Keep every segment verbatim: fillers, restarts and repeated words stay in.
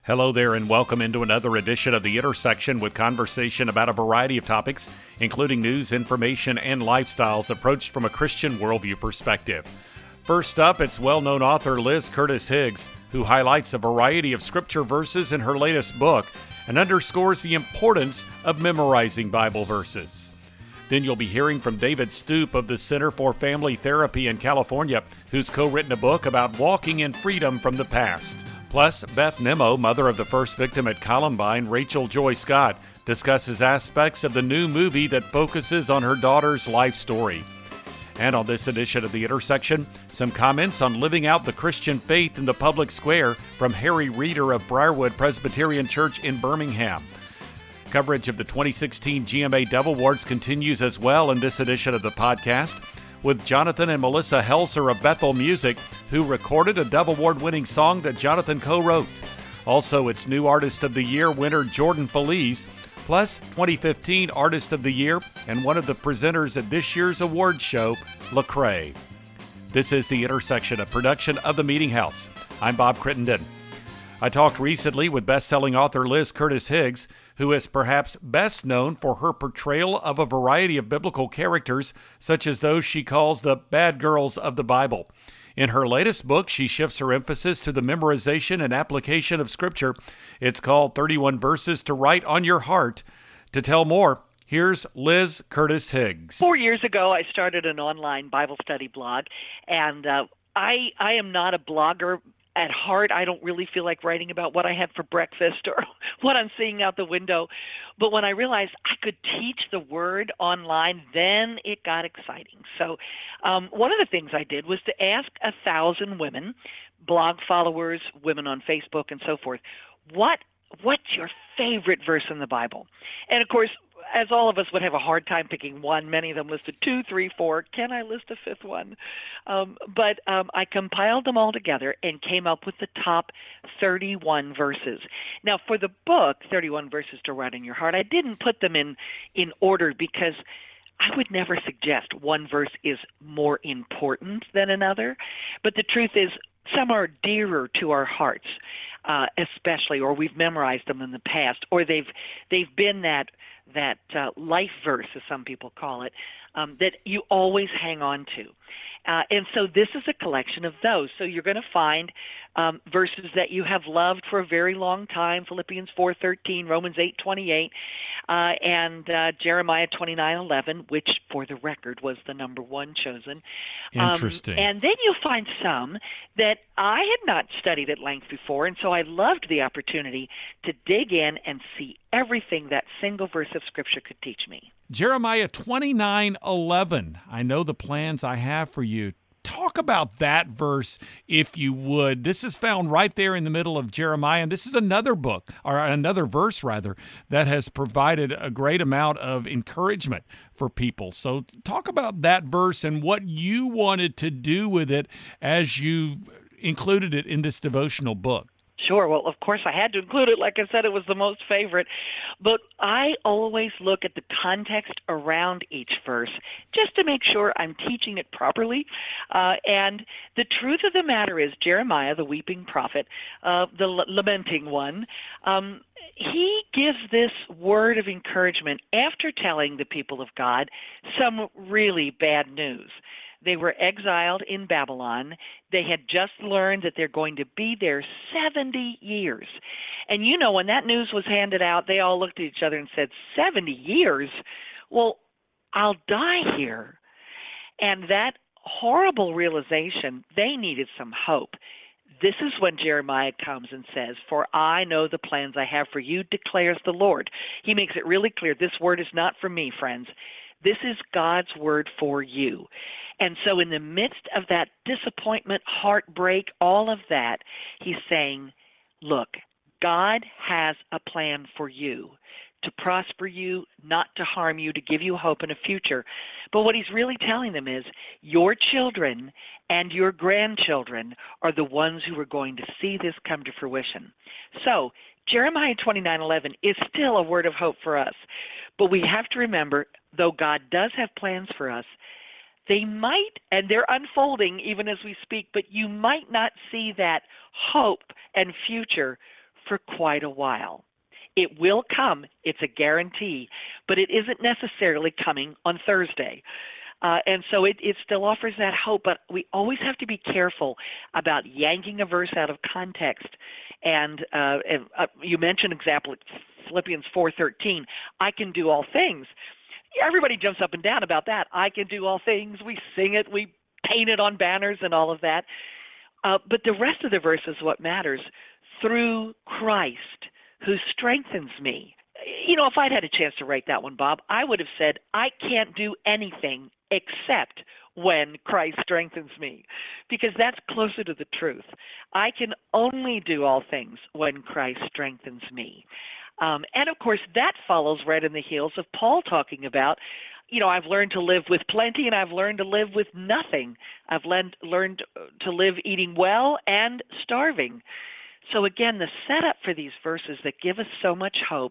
Hello there and welcome into another edition of The Intersection with conversation about a variety of topics, including news, information, and lifestyles approached from a Christian worldview perspective. First up, it's well-known author Liz Curtis Higgs, who highlights a variety of scripture verses in her latest book and underscores the importance of memorizing Bible verses. Then you'll be hearing from David Stoop of the Center for Family Therapy in California, who's co-written a book about walking in freedom from the past. Plus, Beth Nimmo, mother of the first victim at Columbine, Rachel Joy Scott, discusses aspects of the new movie that focuses on her daughter's life story. And on this edition of The Intersection, some comments on living out the Christian faith in the public square from Harry Reeder of Briarwood Presbyterian Church in Birmingham. Coverage of the twenty sixteen G M A Dove Awards continues as well in this edition of the podcast, with Jonathan and Melissa Helser of Bethel Music, who recorded a Dove Award-winning song that Jonathan co-wrote. Also, it's New Artist of the Year winner Jordan Feliz, plus twenty fifteen Artist of the Year and one of the presenters at this year's award show, Lecrae. This is The Intersection, a production of The Meeting House. I'm Bob Crittenden. I talked recently with best-selling author Liz Curtis Higgs, who is perhaps best known for her portrayal of a variety of biblical characters, such as those she calls the bad girls of the Bible. In her latest book, she shifts her emphasis to the memorization and application of Scripture. It's called thirty-one Verses to Write on Your Heart. To tell more, here's Liz Curtis Higgs. Four years ago, I started an online Bible study blog, and uh, I I am not a blogger. At heart, I don't really feel like writing about what I had for breakfast or what I'm seeing out the window. But when I realized I could teach the word online, then it got exciting. So um, one of the things I did was to ask a thousand women, blog followers, women on Facebook and so forth, what what's your favorite verse in the Bible? And of course, as all of us would have a hard time picking one, many of them listed two, three, four. Can I list a fifth one? Um, but um, I compiled them all together and came up with the top thirty-one verses. Now, for the book, thirty-one Verses to Write on Your Heart, I didn't put them in, in order because I would never suggest one verse is more important than another. But the truth is, some are dearer to our hearts, uh, especially, or we've memorized them in the past, or they've they've been that that uh, life verse, as some people call it, um, that you always hang on to. Uh, and so this is a collection of those. So you're going to find um, verses that you have loved for a very long time, Philippians four thirteen, Romans eight twenty-eight, uh, and uh, Jeremiah twenty-nine eleven, which, for the record, was the number one chosen. Interesting. Um, and then you'll find some that I had not studied at length before, and so I loved the opportunity to dig in and see everything that single verse of Scripture could teach me. Jeremiah twenty-nine eleven. I know the plans I have for you. Talk about that verse, if you would. This is found right there in the middle of Jeremiah, and this is another book, or another verse, rather, that has provided a great amount of encouragement for people. So talk about that verse and what you wanted to do with it as you included it in this devotional book. Sure. Well, of course, I had to include it. Like I said, it was the most favorite. But I always look at the context around each verse just to make sure I'm teaching it properly. Uh, and the truth of the matter is, Jeremiah, the weeping prophet, uh, the l- lamenting one, um, he gives this word of encouragement after telling the people of God some really bad news. They were exiled in Babylon. They had just learned that they're going to be there seventy years. And you know, when that news was handed out, they all looked at each other and said, seventy years? Well, I'll die here. And that horrible realization, they needed some hope. This is when Jeremiah comes and says, "For I know the plans I have for you, declares the Lord." He makes it really clear, this word is not for me, friends. This is God's word for you. And so in the midst of that disappointment, heartbreak, all of that, he's saying, look, God has a plan for you, to prosper you, not to harm you, to give you hope and a future. But what he's really telling them is your children and your grandchildren are the ones who are going to see this come to fruition. So Jeremiah twenty-nine eleven is still a word of hope for us. But we have to remember, though God does have plans for us, they might, and they're unfolding even as we speak, but you might not see that hope and future for quite a while. It will come, it's a guarantee, but it isn't necessarily coming on Thursday. Uh, and so it, it still offers that hope, but we always have to be careful about yanking a verse out of context. And, uh, and uh, you mentioned example Philippians four thirteen, I can do all things. Everybody jumps up and down about that. I can do all things. We sing it, we paint it on banners and all of that. Uh, but the rest of the verse is what matters. Through Christ, who strengthens me. You know, if I'd had a chance to write that one, Bob, I would have said, I can't do anything except when Christ strengthens me, because that's closer to the truth. I can only do all things when Christ strengthens me. Um, and, of course, that follows right in the heels of Paul talking about, you know, I've learned to live with plenty and I've learned to live with nothing. I've learned, learned to live eating well and starving. So, again, the setup for these verses that give us so much hope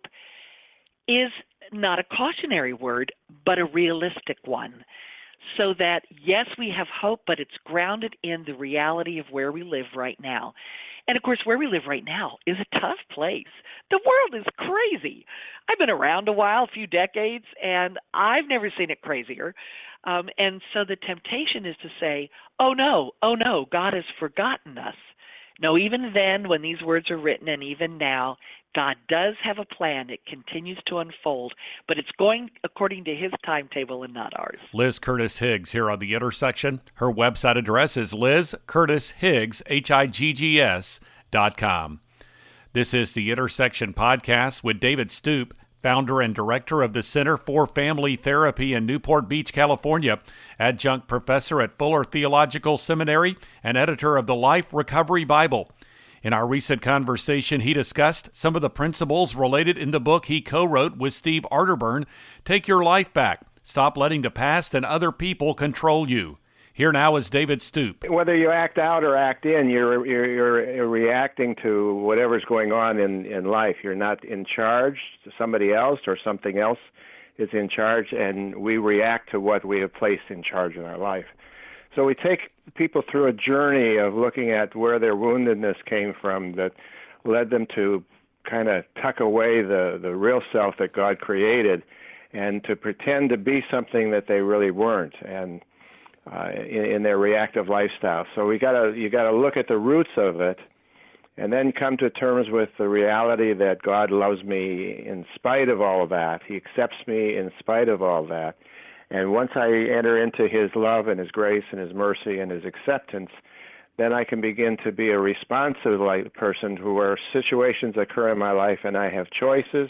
is not a cautionary word, but a realistic one. So that, yes, we have hope, but it's grounded in the reality of where we live right now. And, of course, where we live right now is a tough place. The world is crazy. I've been around a while, a few decades, and I've never seen it crazier. Um, and so the temptation is to say, oh, no, oh, no, God has forgotten us. No, even then, when these words are written, and even now, God does have a plan. It continues to unfold, but it's going according to his timetable and not ours. Liz Curtis Higgs here on The Intersection. Her website address is Liz Curtis Higgs, H I G G S, dot com. This is The Intersection Podcast with David Stoop, founder and director of the Center for Family Therapy in Newport Beach, California, adjunct professor at Fuller Theological Seminary, and editor of the Life Recovery Bible. In our recent conversation, he discussed some of the principles related in the book he co-wrote with Steve Arterburn, Take Your Life Back, Stop Letting the Past and Other People Control You. Here now is David Stoop. Whether you act out or act in, you're, you're, you're reacting to whatever's going on in, in life. You're not in charge. Somebody else or something else is in charge, and we react to what we have placed in charge in our life. So we take people through a journey of looking at where their woundedness came from that led them to kind of tuck away the, the real self that God created and to pretend to be something that they really weren't, and uh, in, in their reactive lifestyle. So we gotta you gotta look at the roots of it, and then come to terms with the reality that God loves me in spite of all of that. He accepts me in spite of all that. And once I enter into his love and his grace and his mercy and his acceptance, then I can begin to be a responsive like person to where situations occur in my life and I have choices.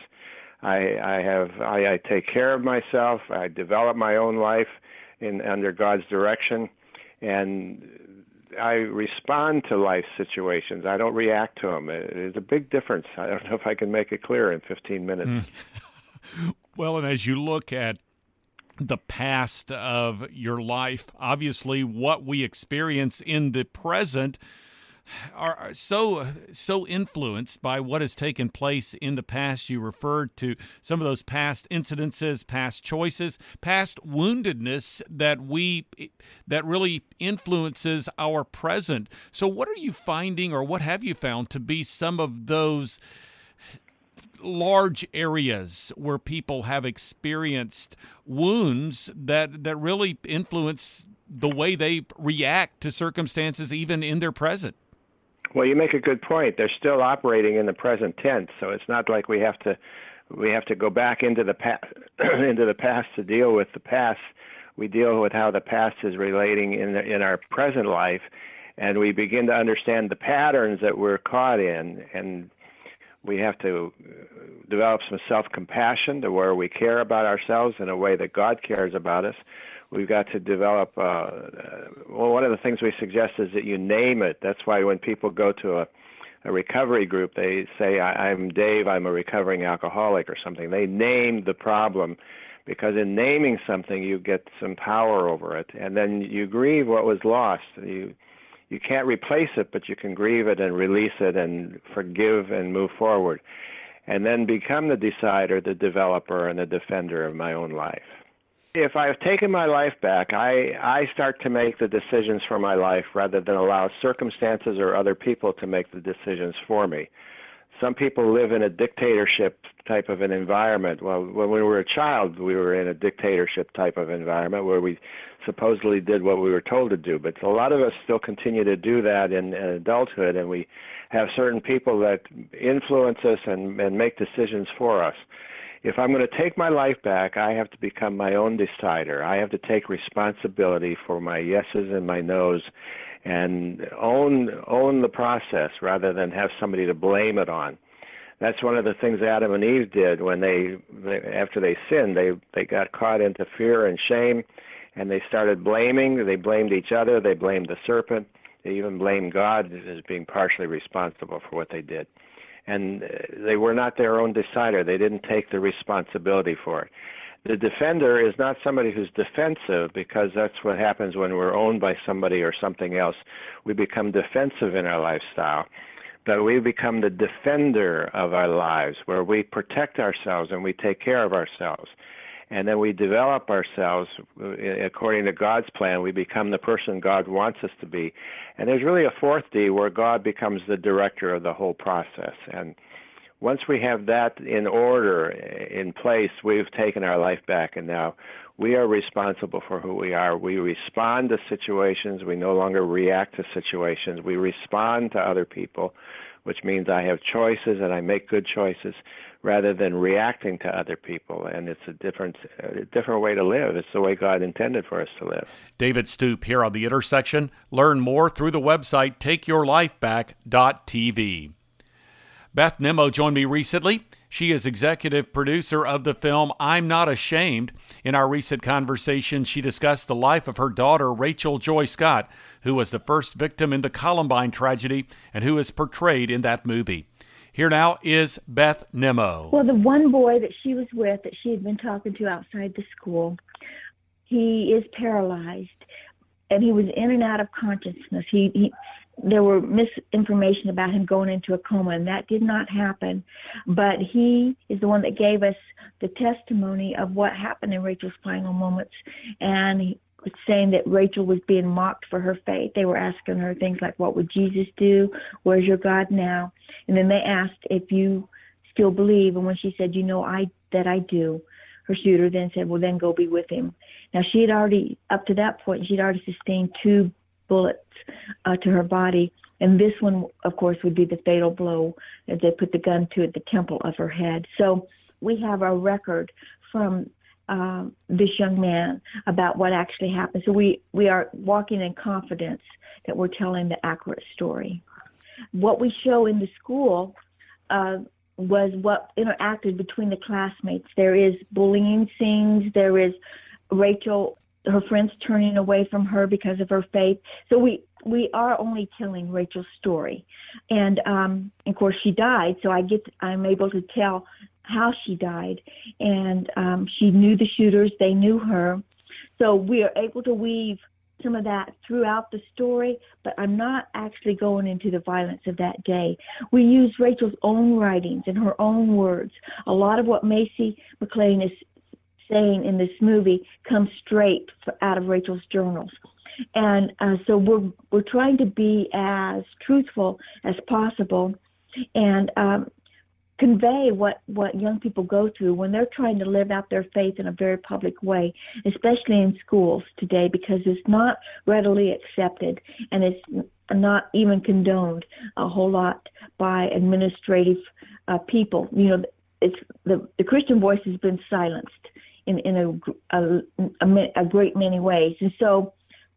I, I have I, I take care of myself. I develop my own life in under God's direction, and I respond to life situations. I don't react to them. It is a big difference. I don't know if I can make it clear in fifteen minutes. Mm. Well, and as you look at the past of your life, obviously what we experience in the present are so so influenced by what has taken place in the past. You referred to some of those past incidences, past choices, past woundedness that we that really influences our present. So what are you finding, or what have you found to be some of those large areas where people have experienced wounds that that really influence the way they react to circumstances even in their present? Well, you make a good point. They're still operating in the present tense, so it's not like we have to we have to go back into the past into the past to deal with the past. We deal with how the past is relating in the, in our present life, and we begin to understand the patterns that we're caught in, and we have to develop some self-compassion to where we care about ourselves in a way that God cares about us. We've got to develop, uh, uh, well, one of the things we suggest is that you name it. That's why when people go to a, a recovery group, they say, I, I'm Dave, I'm a recovering alcoholic or something. They name the problem, because in naming something, you get some power over it. And then you grieve what was lost. You You can't replace it, but you can grieve it and release it and forgive and move forward. And then become the decider, the developer, and the defender of my own life. If I've taken my life back, I, I start to make the decisions for my life rather than allow circumstances or other people to make the decisions for me. Some people live in a dictatorship type of an environment. Well, when we were a child, we were in a dictatorship type of environment where we supposedly did what we were told to do. But a lot of us still continue to do that in, in adulthood, and we have certain people that influence us and, and make decisions for us. If I'm going to take my life back, I have to become my own decider. I have to take responsibility for my yeses and my nos and own own the process rather than have somebody to blame it on. That's one of the things Adam and Eve did when they, they after they sinned, they, they got caught into fear and shame, and they started blaming. They blamed each other. They blamed the serpent. They even blamed God as being partially responsible for what they did. And they were not their own decider. They didn't take the responsibility for it. The defender is not somebody who's defensive, because that's what happens when we're owned by somebody or something else. We become defensive in our lifestyle. But we become the defender of our lives, where we protect ourselves and we take care of ourselves. And then we develop ourselves according to God's plan. We become the person God wants us to be. And there's really a fourth D where God becomes the director of the whole process. And once we have that in order, in place, we've taken our life back, and now we are responsible for who we are. We respond to situations. We no longer react to situations. We respond to other people, which means I have choices and I make good choices rather than reacting to other people. And it's a different, a different way to live. It's the way God intended for us to live. David Stoop here on The Intersection. Learn more through the website take your life back dot t v. Beth Nimmo joined me recently. She is executive producer of the film I'm Not Ashamed. In our recent conversation, she discussed the life of her daughter, Rachel Joy Scott, who was the first victim in the Columbine tragedy and who is portrayed in that movie. Here now is Beth Nimmo. Well, the one boy that she was with, that she had been talking to outside the school, he is paralyzed, and he was in and out of consciousness. He, he There were misinformation about him going into a coma, and that did not happen. But he is the one that gave us the testimony of what happened in Rachel's final moments. And he was saying that Rachel was being mocked for her faith. They were asking her things like, what would Jesus do? Where's your God now? And then they asked if you still believe. And when she said, you know, I that I do, her shooter then said, well, then go be with him. Now, she had already, up to that point, she'd already sustained two bullets uh, to her body, and this one, of course, would be the fatal blow as they put the gun to the temple of her head. So we have a record from uh, this young man about what actually happened. So we, we are walking in confidence that we're telling the accurate story. What we show in the school uh, was what interacted between the classmates. There is bullying scenes. There is Rachel, her friends turning away from her because of her faith. So we, we are only telling Rachel's story. And, um, of course, she died, so I get, I'm able to tell how she died. And um, she knew the shooters. They knew her. So we are able to weave some of that throughout the story, but I'm not actually going into the violence of that day. We use Rachel's own writings and her own words. A lot of what Macy McLean is saying in this movie comes straight out of Rachel's journals. And uh, so we're we're trying to be as truthful as possible and um, convey what, what young people go through when they're trying to live out their faith in a very public way, especially in schools today, because it's not readily accepted and it's not even condoned a whole lot by administrative uh, people. You know, it's the, the Christian voice has been silenced in, in a, a, a, a great many ways. And so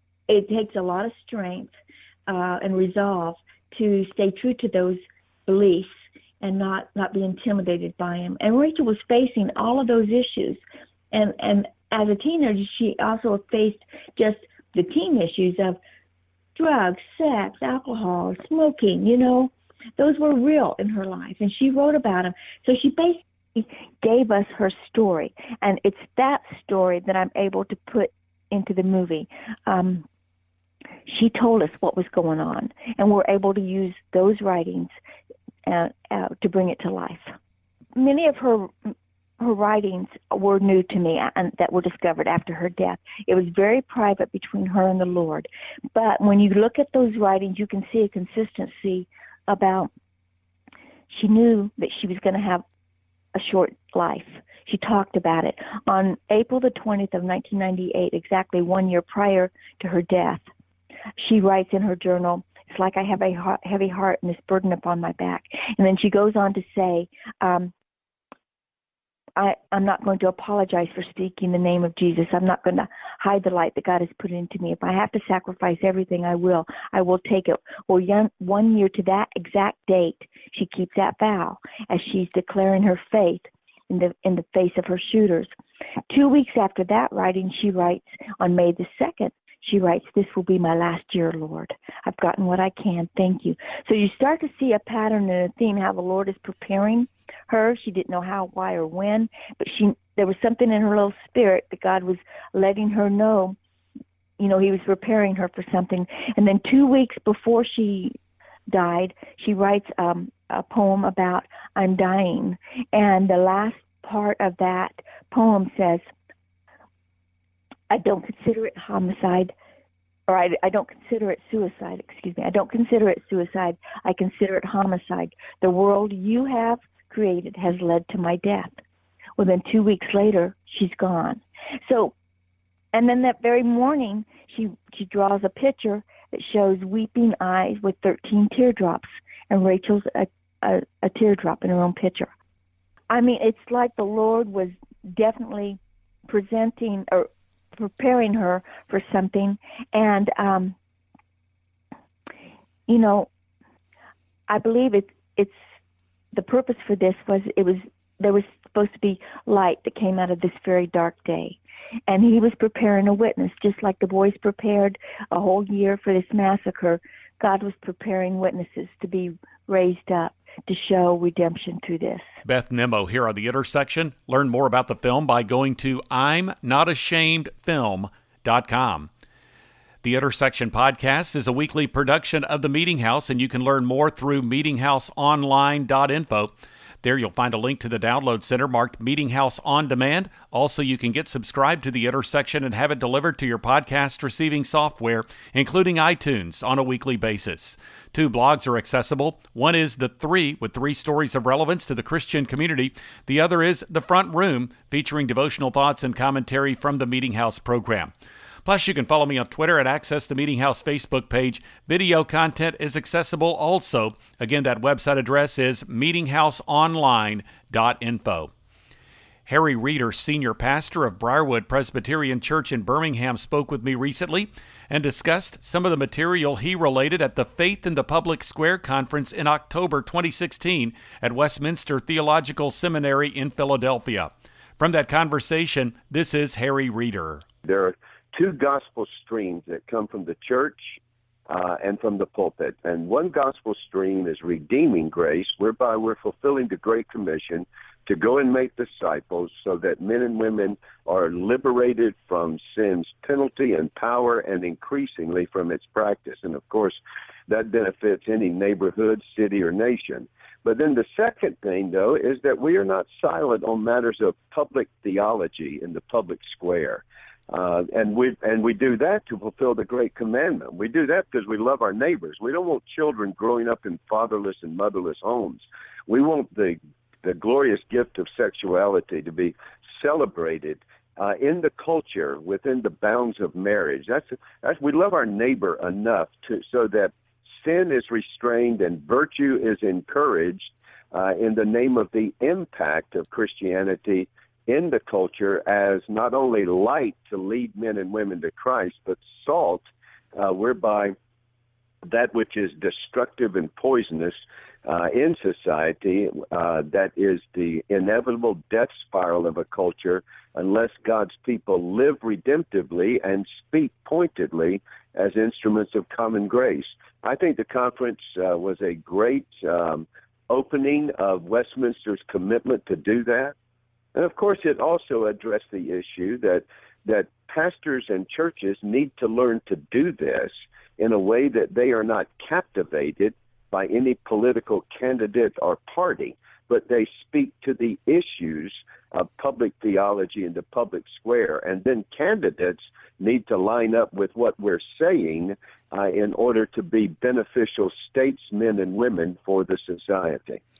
it takes a lot of strength uh, and resolve to stay true to those beliefs and not, not be intimidated by him. And Rachel was facing all of those issues. And, and as a teenager, she also faced just the teen issues of drugs, sex, alcohol, smoking, you know. Those were real in her life, and she wrote about them. So she basically gave us her story, and it's that story that I'm able to put into the movie. Um, she told us what was going on, and we're able to use those writings Uh, uh, to bring it to life. Many of her her writings were new to me and that were discovered after her death. It was very private between her and the Lord. But when you look at those writings, you can see a consistency about she knew that she was going to have a short life. She talked about it. On April the twentieth of nineteen ninety-eight, exactly one year prior to her death, she writes in her journal, "It's like I have a heavy heart and this burden upon my back." And then she goes on to say, um, I, I'm not going to apologize for speaking the name of Jesus. I'm not going to hide the light that God has put into me. If I have to sacrifice everything, I will. I will take it. Well, young, one year to that exact date, she keeps that vow as she's declaring her faith in the in the face of her shooters. Two weeks after that writing, she writes on May the second, she writes, "This will be my last year, Lord. I've gotten what I can. Thank you." So you start to see a pattern and a theme, how the Lord is preparing her. She didn't know how, why, or when, but she there was something in her little spirit that God was letting her know, you know, he was preparing her for something. And then two weeks before she died, she writes um, a poem about I'm dying. And the last part of that poem says, I don't consider it homicide, or I, I don't consider it suicide, excuse me. I don't consider it suicide. I consider it homicide. The world you have created has led to my death. Well, then two weeks later, she's gone. So, and then that very morning, she, she draws a picture that shows weeping eyes with thirteen teardrops, and Rachel's a, a, a teardrop in her own picture. I mean, it's like the Lord was definitely presenting or preparing her for something. And, um, you know, I believe it's, it's the purpose for this was it was there was supposed to be light that came out of this very dark day. And he was preparing a witness, just like the boys prepared a whole year for this massacre. God was preparing witnesses to be raised up to show redemption through this. Beth Nimmo here on The Intersection. Learn more about the film by going to I'm not ashamed film dot com. The Intersection Podcast is a weekly production of The Meeting House, and you can learn more through meeting house online dot info. There you'll find a link to the download center marked Meeting House On Demand. Also, you can get subscribed to The Intersection and have it delivered to your podcast receiving software, including iTunes, on a weekly basis. Two blogs are accessible. One is The Three, with three stories of relevance to the Christian community. The other is The Front Room, featuring devotional thoughts and commentary from the Meeting House program. Plus, you can follow me on Twitter and access the Meeting House Facebook page. Video content is accessible also. Again, that website address is meeting house online dot info. Harry Reeder, senior pastor of Briarwood Presbyterian Church in Birmingham, spoke with me recently and discussed some of the material he related at the Faith in the Public Square Conference in October twenty sixteen at Westminster Theological Seminary in Philadelphia. From that conversation, this is Harry Reeder. There are two gospel streams that come from the church uh, and from the pulpit. And one gospel stream is redeeming grace, whereby we're fulfilling the Great Commission to go and make disciples so that men and women are liberated from sin's penalty and power and increasingly from its practice. And, of course, that benefits any neighborhood, city, or nation. But then the second thing, though, is that we are not silent on matters of public theology in the public square. Uh, and we and we do that to fulfill the Great Commandment. We do that because we love our neighbors. We don't want children growing up in fatherless and motherless homes. We want the the glorious gift of sexuality to be celebrated uh, in the culture within the bounds of marriage. That's that's we love our neighbor enough to so that sin is restrained and virtue is encouraged uh, in the name of the impact of Christianity in the culture as not only light to lead men and women to Christ, but salt, uh, whereby that which is destructive and poisonous uh, in society, uh, that is the inevitable death spiral of a culture, unless God's people live redemptively and speak pointedly as instruments of common grace. I think the conference uh, was a great um, opening of Westminster's commitment to do that. And, of course, it also addressed the issue that that pastors and churches need to learn to do this in a way that they are not captivated by any political candidate or party, but they speak to the issues of public theology in the public square. And then candidates need to line up with what we're saying uh, in order to be beneficial statesmen and women for the society.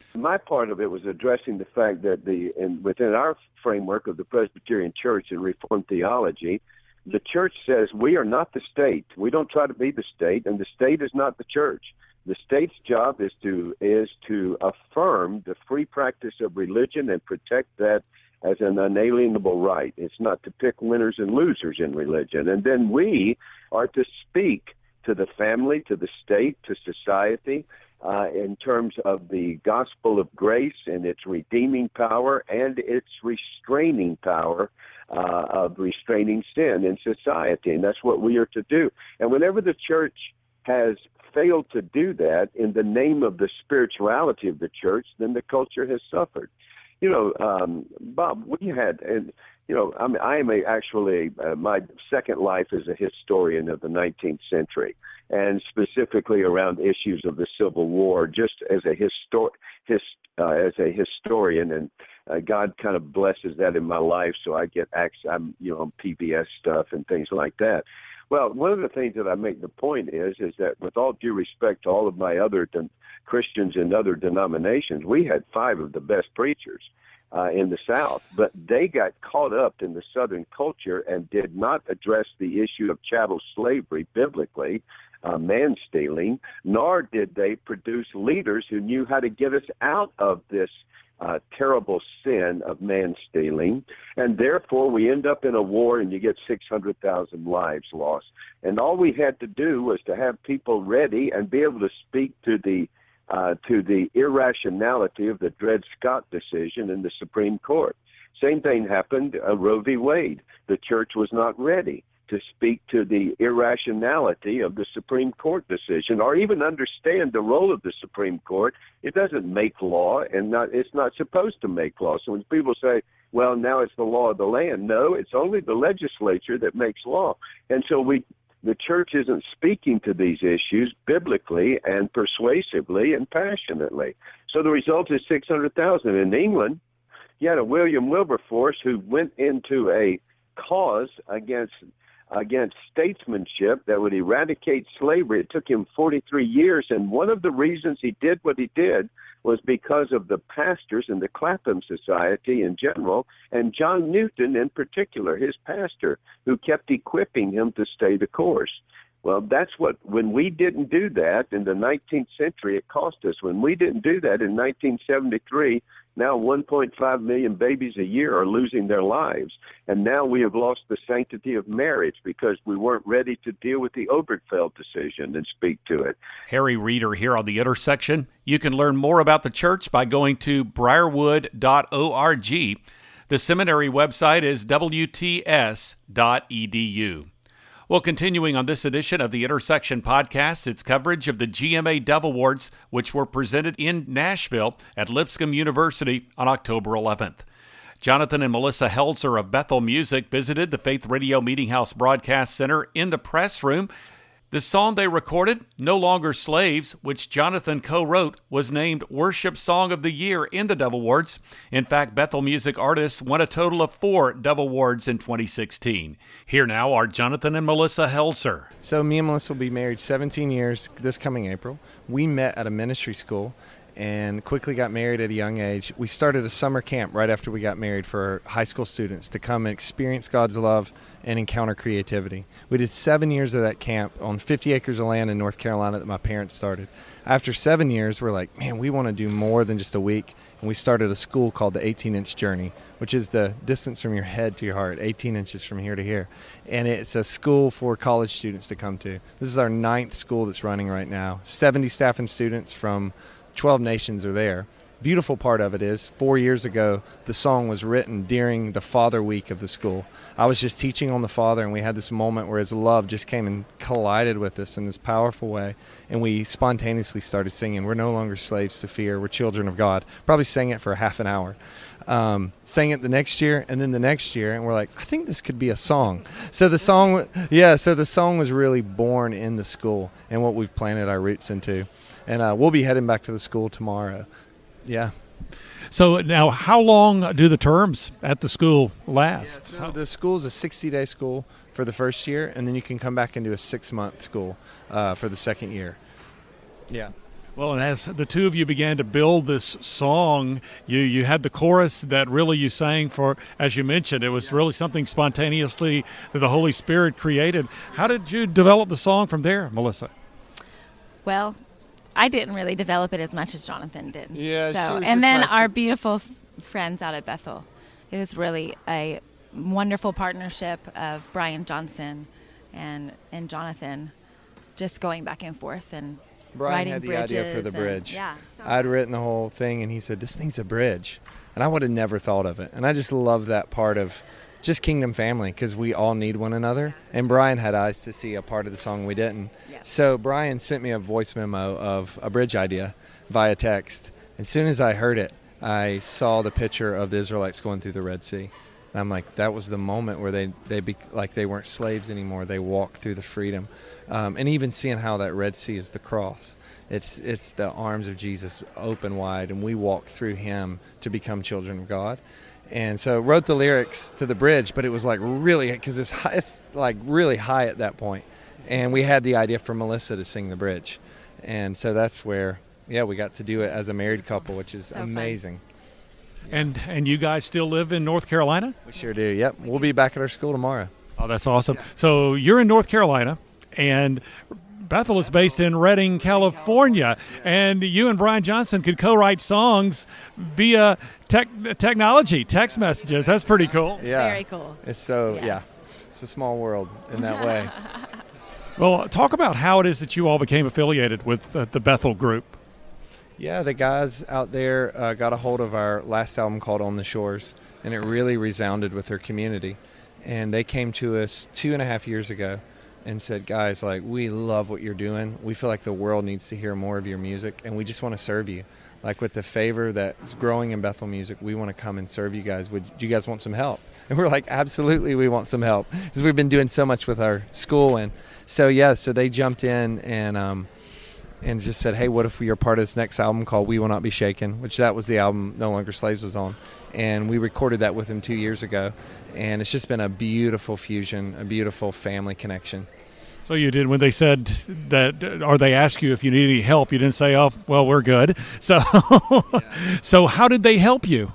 My part of it was addressing the fact that the in, within our framework of the Presbyterian Church and Reformed theology, the church says we are not the state. We don't try to be the state, and the state is not the church. The state's job is to is to affirm the free practice of religion and protect that as an unalienable right. It's not to pick winners and losers in religion. And then we are to speak to the family, to the state, to society, uh, in terms of the gospel of grace and its redeeming power and its restraining power uh, of restraining sin in society. And that's what we are to do. And whenever the church has failed to do that in the name of the spirituality of the church, then the culture has suffered. You know, um, Bob, we had, and you know, I'm, I am a, actually, uh, my second life is a historian of the nineteenth century, and specifically around issues of the Civil War, just as a histor- his, uh, as a historian, and uh, God kind of blesses that in my life, so I get access, I'm, you know, on P B S stuff and things like that. Well, one of the things that I make the point is, is that with all due respect to all of my other de- Christians in other denominations, we had five of the best preachers uh, in the South, but they got caught up in the Southern culture and did not address the issue of chattel slavery biblically, uh, man stealing, nor did they produce leaders who knew how to get us out of this Uh, terrible sin of man stealing, and therefore we end up in a war and you get six hundred thousand lives lost. And all we had to do was to have people ready and be able to speak to the uh, to the irrationality of the Dred Scott decision in the Supreme Court. Same thing happened, uh, Roe v. Wade. The church was not ready to speak to the irrationality of the Supreme Court decision, or even understand the role of the Supreme Court. It doesn't make law, and not, it's not supposed to make law. So when people say, well, now it's the law of the land, no, it's only the legislature that makes law. And so we, the church isn't speaking to these issues biblically and persuasively and passionately. So the result is six hundred thousand. In England, you had a William Wilberforce who went into a cause against against statesmanship that would eradicate slavery. It took him forty-three years, and one of the reasons he did what he did was because of the pastors in the Clapham Society in general, and John Newton in particular, his pastor, who kept equipping him to stay the course. Well, that's what, when we didn't do that in the nineteenth century, it cost us. When we didn't do that in nineteen seventy-three, now one point five million babies a year are losing their lives. And now we have lost the sanctity of marriage because we weren't ready to deal with the Obergefell decision and speak to it. Harry Reeder here on The Intersection. You can learn more about the church by going to briarwood dot org. The seminary website is w t s dot e d u. Well, continuing on this edition of the Intersection Podcast, it's coverage of the G M A Dove Awards, which were presented in Nashville at Lipscomb University on October eleventh. Jonathan and Melissa Helzer of Bethel Music visited the Faith Radio Meeting House Broadcast Center in the press room. The song they recorded, No Longer Slaves, which Jonathan co-wrote, was named Worship Song of the Year in the Dove Awards. In fact, Bethel Music artists won a total of four Dove Awards in twenty sixteen. Here now are Jonathan and Melissa Helzer. So me and Melissa will be married seventeen years this coming April. We met at a ministry school and quickly got married at a young age. We started a summer camp right after we got married for high school students to come and experience God's love and encounter creativity. We did seven years of that camp on fifty acres of land in North Carolina that my parents started. After seven years, we're like, man, we want to do more than just a week. And we started a school called the eighteen-inch Journey, which is the distance from your head to your heart, eighteen inches from here to here. And it's a school for college students to come to. This is our ninth school that's running right now. seventy staff and students from twelve nations are there. Beautiful part of it is, four years ago, the song was written during the Father Week of the school. I was just teaching on the Father, and we had this moment where his love just came and collided with us in this powerful way, and we spontaneously started singing, we're no longer slaves to fear, we're children of God. Probably sang it for half an hour. Um, sang it the next year, and then the next year, and we're like, I think this could be a song. So the song, yeah, so the song was really born in the school and what we've planted our roots into. And uh, we'll be heading back to the school tomorrow. Yeah. So now, how long do the terms at the school last? Yeah, so the school is a sixty-day school for the first year, and then you can come back and do a six-month school uh, for the second year. Yeah. Well, and as the two of you began to build this song, you, you had the chorus that really you sang for, as you mentioned, it was really something spontaneously that the Holy Spirit created. How did you develop the song from there, Melissa? Well, I didn't really develop it as much as Jonathan did. Yeah, so, she was and just then nice our to- beautiful f- friends out at Bethel. It was really a wonderful partnership of Brian Johnson and and Jonathan, just going back and forth and Brian writing had the bridges idea for the and- bridge. yeah, so I'd written the whole thing, and he said, this thing's a bridge. And I would have never thought of it. And I just love that part of just Kingdom family, because we all need one another. And Brian had eyes to see a part of the song we didn't. Yeah. So Brian sent me a voice memo of a bridge idea via text. As soon as I heard it, I saw the picture of the Israelites going through the Red Sea. And I'm like, that was the moment where they, they be, like they weren't slaves anymore. They walked through the freedom. Um, and even seeing how that Red Sea is the cross. It's it's the arms of Jesus open wide, and we walk through him to become children of God. And so wrote the lyrics to the bridge, but it was like really, because it's, high, it's like really high at that point. And we had the idea for Melissa to sing the bridge. And so that's where, yeah, we got to do it as a married couple, which is So fun. amazing. And and you guys still live in North Carolina? We sure do. Yep. We'll be back at our school tomorrow. Oh, that's awesome. So you're in North Carolina, and Bethel is based in Redding, California, and you and Brian Johnson could co-write songs via tech, technology, text messages. That's pretty cool. Yeah. very cool. It's so, Yes. yeah, it's a small world in that way. Well, talk about how it is that you all became affiliated with uh, the Bethel group. Yeah, the guys out there uh, got a hold of our last album called On the Shores, and it really resounded with their community. And they came to us two and a half years ago and said, guys, like, we love what you're doing. We feel like the world needs to hear more of your music, and we just want to serve you. Like, with the favor that's growing in Bethel music, we want to come and serve you guys. Would do you guys want some help? And we're like, absolutely, we want some help, because we've been doing so much with our school. And so, yeah, so they jumped in and um, and just said, hey, what if we are part of this next album called We Will Not Be Shaken, which that was the album No Longer Slaves was on. And we recorded that with them two years ago. And it's just been a beautiful fusion, a beautiful family connection. So you did, when they said that, or they asked you if you need any help, you didn't say, oh, well, we're good. So, so how did they help you?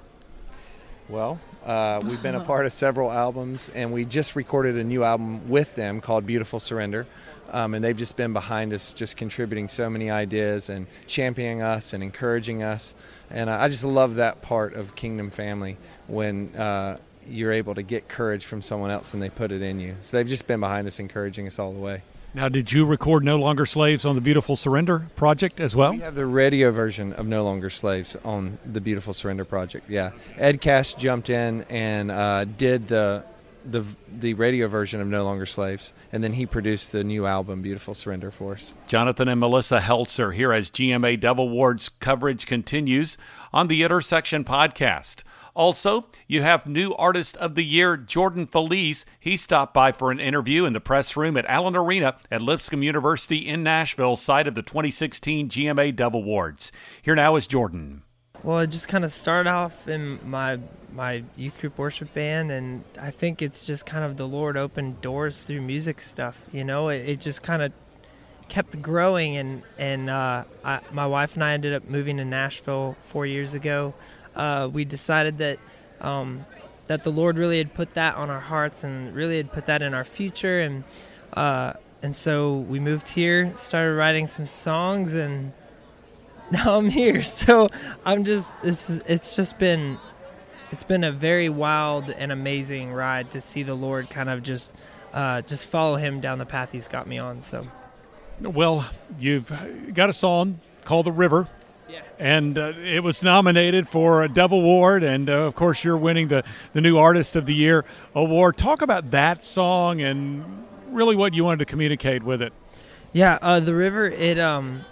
Well, uh, we've been a part of several albums, and we just recorded a new album with them called Beautiful Surrender. Um, and they've just been behind us, just contributing so many ideas and championing us and encouraging us. And uh, I just love that part of Kingdom family, when uh, you're able to get courage from someone else and they put it in you. So they've just been behind us, encouraging us all the way. Now, did you record No Longer Slaves on the Beautiful Surrender project as well? We have the radio version of No Longer Slaves on the Beautiful Surrender project, yeah. Ed Cash jumped in and uh, did the, the the radio version of No Longer Slaves, and then he produced the new album, Beautiful Surrender, for us. Jonathan and Melissa Heltzer here as G M A Dove Awards coverage continues on the Intersection podcast. Also, you have new Artist of the Year, Jordan Feliz. He stopped by for an interview in the press room at Allen Arena at Lipscomb University in Nashville, site of the twenty sixteen G M A Dove Awards. Here now is Jordan. Well, it just kind of started off in my my youth group worship band, and I think it's just kind of the Lord opened doors through music stuff. You know, it, it just kind of kept growing, and and uh, I, my wife and I ended up moving to Nashville four years ago. Uh, we decided that um, that the Lord really had put that on our hearts, and really had put that in our future, and uh, and so we moved here, started writing some songs, and now I'm here. So I'm just it's it's just been it's been a very wild and amazing ride to see the Lord kind of just uh, just follow Him down the path He's got me on. So Well, you've got a song called The River. yeah. And uh, it was nominated for a Dove Award, and uh, of course you're winning the, the New Artist of the Year award. Talk about that song and really what you wanted to communicate with it. Yeah, uh, the river, it um,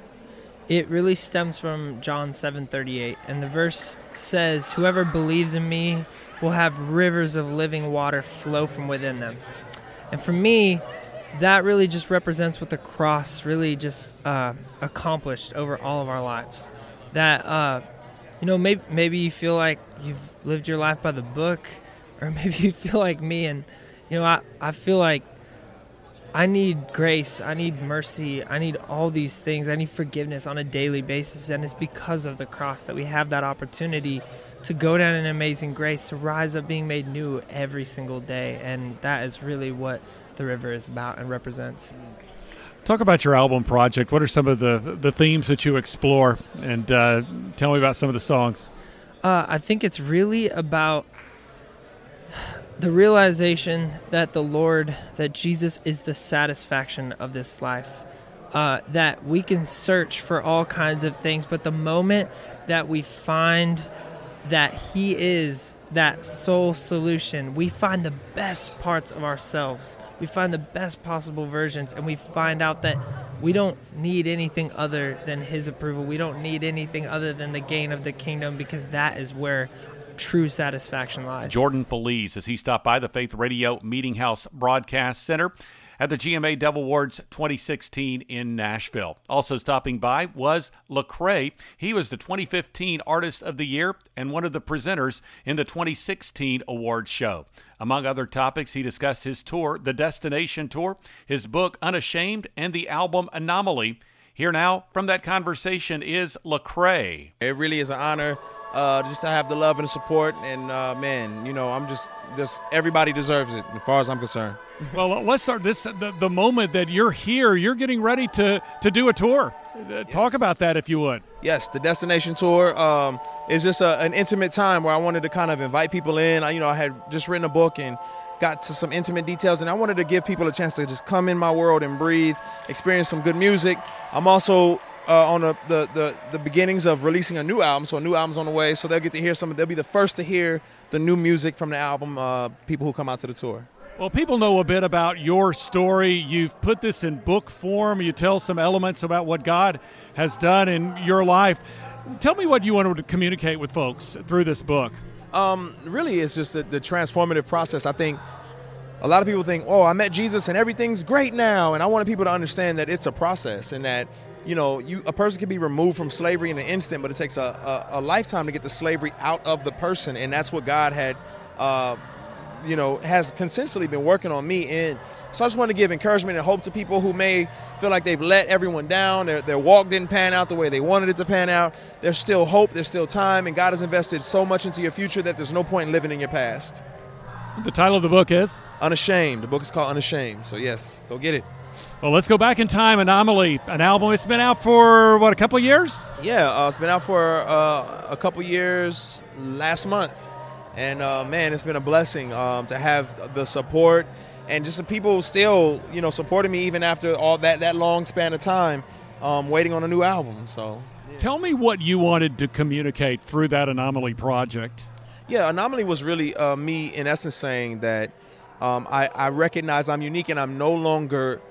it really stems from John seven thirty-eight, and the verse says, "Whoever believes in me will have rivers of living water flow from within them." And for me, that really just represents what the cross really just uh, accomplished over all of our lives. That, uh, you know, maybe, maybe you feel like you've lived your life by the book, or maybe you feel like me, and, you know, I, I feel like I need grace, I need mercy, I need all these things, I need forgiveness on a daily basis, and it's because of the cross that we have that opportunity to go down in amazing grace, to rise up being made new every single day, and that is really what the river is about and represents. Talk about your album project. What are some of the, the themes that you explore, and uh, tell me about some of the songs. Uh, I think it's really about the realization that the Lord, that Jesus is the satisfaction of this life, uh, that we can search for all kinds of things, but the moment that we find that he is that sole solution, we find the best parts of ourselves. We find the best possible versions, and we find out that we don't need anything other than his approval. We don't need anything other than the gain of the kingdom, because that is where true satisfaction lies. Jordan Feliz, as he stopped by the Faith Radio Meeting House Broadcast Center at the G M A Dove Awards twenty sixteen in Nashville. Also stopping by was Lecrae. He was the twenty fifteen Artist of the Year and one of the presenters in the twenty sixteen awards show. Among other topics, he discussed his tour, the Destination Tour, his book Unashamed, and the album Anomaly. Here now from that conversation is Lecrae. It really is an honor uh, just to have the love and the support, and uh, man, you know, I'm just, just everybody deserves it as far as I'm concerned. Well, let's start this. The, the moment that you're here, you're getting ready to, to do a tour. Uh, talk Yes. about that, if you would. Yes, the Destination Tour um, is just a, an intimate time where I wanted to kind of invite people in. I, you know, I had just written a book and got to some intimate details, and I wanted to give people a chance to just come in my world and breathe, experience some good music. I'm also uh, on the, the, the, the beginnings of releasing a new album, so a new album's on the way, so they'll get to hear some. They'll be the first to hear the new music from the album, uh, people who come out to the tour. Well, people know a bit about your story. You've put this in book form. You tell some elements about what God has done in your life. Tell me what you wanted to communicate with folks through this book. Um, really, it's just the, the transformative process. I think a lot of people think, oh, I met Jesus and everything's great now. And I wanted people to understand that it's a process, and that, you know, you a person can be removed from slavery in an instant, but it takes a, a, a lifetime to get the slavery out of the person. And that's what God had uh you know, has consistently been working on me in. So I just want to give encouragement and hope to people who may feel like they've let everyone down. Their, their walk didn't pan out the way they wanted it to pan out. There's still hope. There's still time. And God has invested so much into your future that there's no point in living in your past. The title of the book is? Unashamed. The book is called Unashamed. So, yes, go get it. Well, let's go back in time. Anomaly, an album. It's been out for, what, a couple of years? Yeah, uh, it's been out for uh, a couple years last month. And, uh, man, it's been a blessing um, to have the support and just the people still, you know, supporting me even after all that, that long span of time, um, waiting on a new album. So, yeah. Tell me what you wanted to communicate through that Anomaly project. Yeah, Anomaly was really uh, me, in essence, saying that um, I, I recognize I'm unique and I'm no longer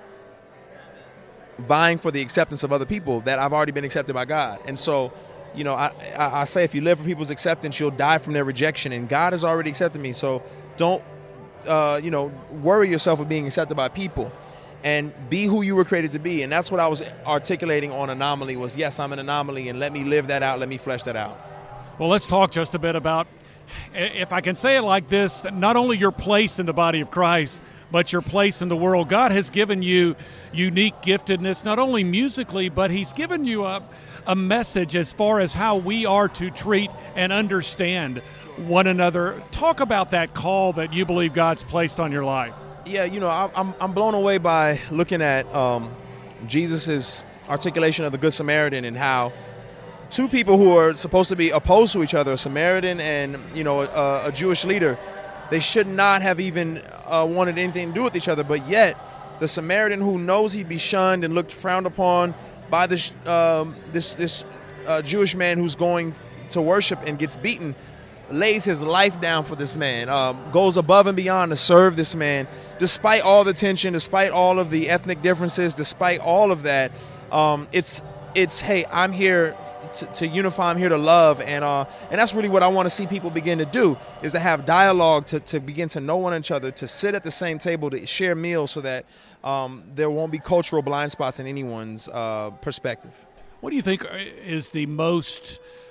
vying for the acceptance of other people, that I've already been accepted by God. And so, you know, I, I, I say if you live for people's acceptance, you'll die from their rejection. And God has already accepted me. So don't, uh, you know, worry yourself with being accepted by people, and be who you were created to be. And that's what I was articulating on Anomaly was, yes, I'm an anomaly, and let me live that out. Let me flesh that out. Well, let's talk just a bit about, if I can say it like this, not only your place in the body of Christ, but your place in the world. God has given you unique giftedness, not only musically, but he's given you a, a message as far as how we are to treat and understand one another. Talk about that call that you believe God's placed on your life. Yeah, you know, I, I'm I'm blown away by looking at um, Jesus's articulation of the Good Samaritan, and how two people who are supposed to be opposed to each other, a Samaritan and, you know, a, a Jewish leader, they should not have even uh, wanted anything to do with each other. But yet, the Samaritan, who knows he'd be shunned and looked frowned upon by this um, this this uh, Jewish man who's going to worship and gets beaten, lays his life down for this man, um, goes above and beyond to serve this man, despite all the tension, despite all of the ethnic differences, despite all of that. Um, it's it's hey, I'm here to, to unify. I'm here to love, and uh, and that's really what I want to see people begin to do, is to have dialogue, to to begin to know one each other, to sit at the same table, to share meals, so that um, there won't be cultural blind spots in anyone's uh, perspective. What do you think is the most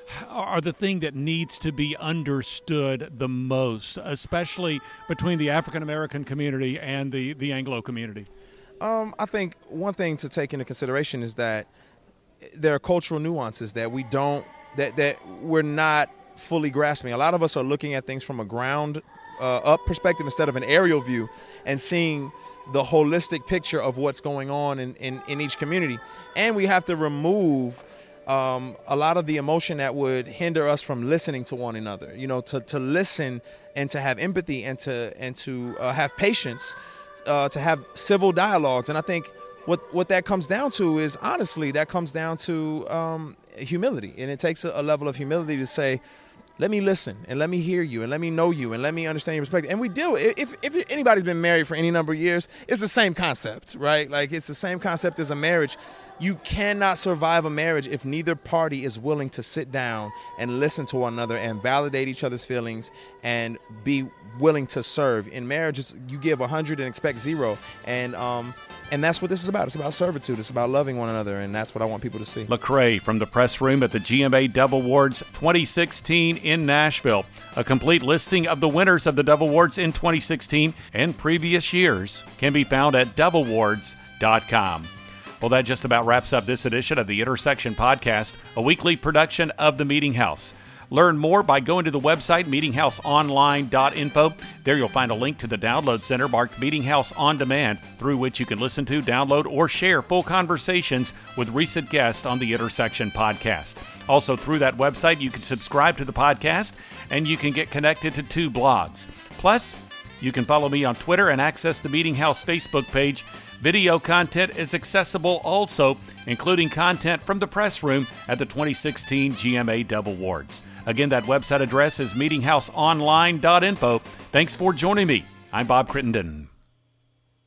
are the thing that needs to be understood the most, especially between the African American community and the, the Anglo community? Um, I think one thing to take into consideration is that there are cultural nuances that we don't, that, that we're not fully grasping. A lot of us are looking at things from a ground uh, up perspective instead of an aerial view and seeing the holistic picture of what's going on in, in, in each community. And we have to remove um, a lot of the emotion that would hinder us from listening to one another, you know, to, to listen and to have empathy and to, and to uh, have patience, uh, to have civil dialogues. And I think what, what that comes down to is, honestly, that comes down to um, humility. And it takes a, a level of humility to say, let me listen and let me hear you and let me know you and let me understand your perspective. And we do. If, if anybody's been married for any number of years, it's the same concept, right? Like, it's the same concept as a marriage. You cannot survive a marriage if neither party is willing to sit down and listen to one another and validate each other's feelings and be willing to serve. In marriages, you give one hundred and expect zero. And um, and that's what this is about. It's about servitude. It's about loving one another, and that's what I want people to see. Lecrae from the press room at the G M A Dove Awards twenty sixteen in Nashville. A complete listing of the winners of the Dove Awards in twenty sixteen and previous years can be found at dove awards dot com. Well, that just about wraps up this edition of the Intersection Podcast, a weekly production of the Meeting House. Learn more by going to the website meeting house online dot info. There you'll find a link to the download center marked Meeting House On Demand, through which you can listen to, download, or share full conversations with recent guests on the Intersection Podcast. Also, through that website, you can subscribe to the podcast, and you can get connected to two blogs. Plus, you can follow me on Twitter and access the Meeting House Facebook page. Video content is accessible also, including content from the press room at the twenty sixteen G M A Dove Awards. Again, that website address is meeting house online dot info. Thanks for joining me. I'm Bob Crittenden.